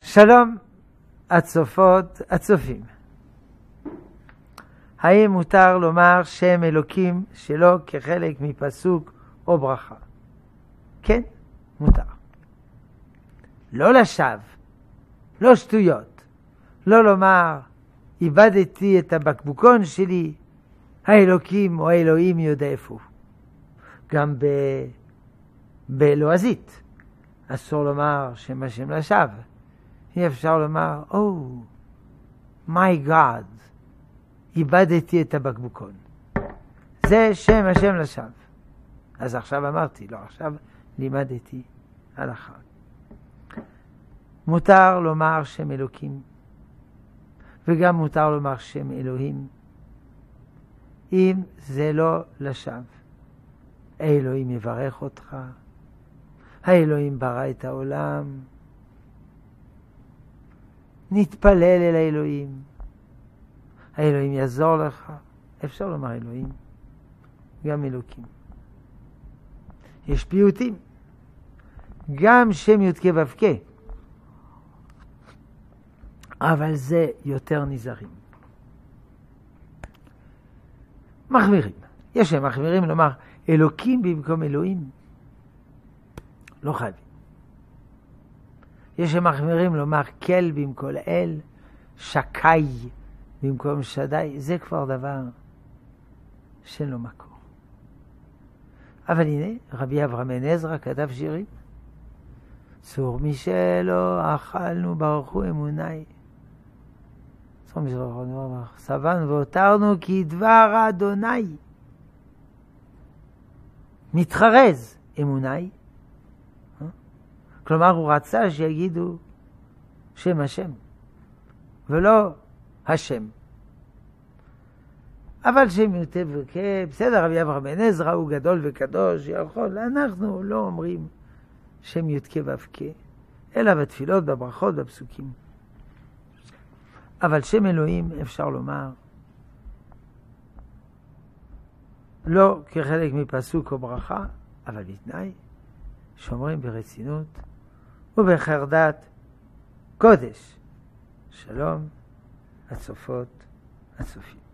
שלום הצופות, הצופים. האם מותר לומר שם אלוקים שלא כחלק מפסוק או ברכה? כן, מותר. לא לשווא, לא שטויות. לא לומר, איבדתי את הבקבוקון שלי, האלוקים או האלוהים יודע איפה הוא. גם בלועזית אסור לומר שם השם לשווא. אי אפשר לומר, my God, איבדתי את הבקבוקון. זה שם השם לשווא. אז עכשיו אמרתי, לא, עכשיו לימדתי הלכה. מותר לומר שם אלוקים, וגם מותר לומר שם אלוהים, אם זה לא לשווא. האלוהים יברך אותך, האלוהים ברא את העולם, נתפלל אל האלוהים, האלוהים יעזור לך. אפשר לומר אלוהים, גם אלוקים. יש פיוטים, גם שם י"ק ו"ק, אבל זה יותר נזהרים. מחמירים. יש שם מחמירים לומר אלוקים במקום אלוהים. לא חייבים. יש שם מחמירים לומר כל במקום אל, שקי במקום שדי. זה כבר דבר שאין לו מקור. אבל הנה, רבי אברהם בן עזרא כתב שירים. צור משלו אכלנו ברכו אמוני. צור משלו אכלנו שבענו והותרנו כי דבר אדוני. מתחרז אמוני. כלומר הוא רצה שיגידו שם השם ולא השם. אבל שם י"ק ו"ק, בסדר, רבי אברהם בן עזרא הוא גדול וקדוש, יכול, אנחנו לא אומרים שם י"ק ו"ק, אלא בתפילות, בברכות, בפסוקים. אבל שם אלוהים אפשר לומר לא כחלק מפסוק או ברכה, אבל בתנאי שאומרים ברצינות ובחרדת קודש. שלום הצופות, הצופים.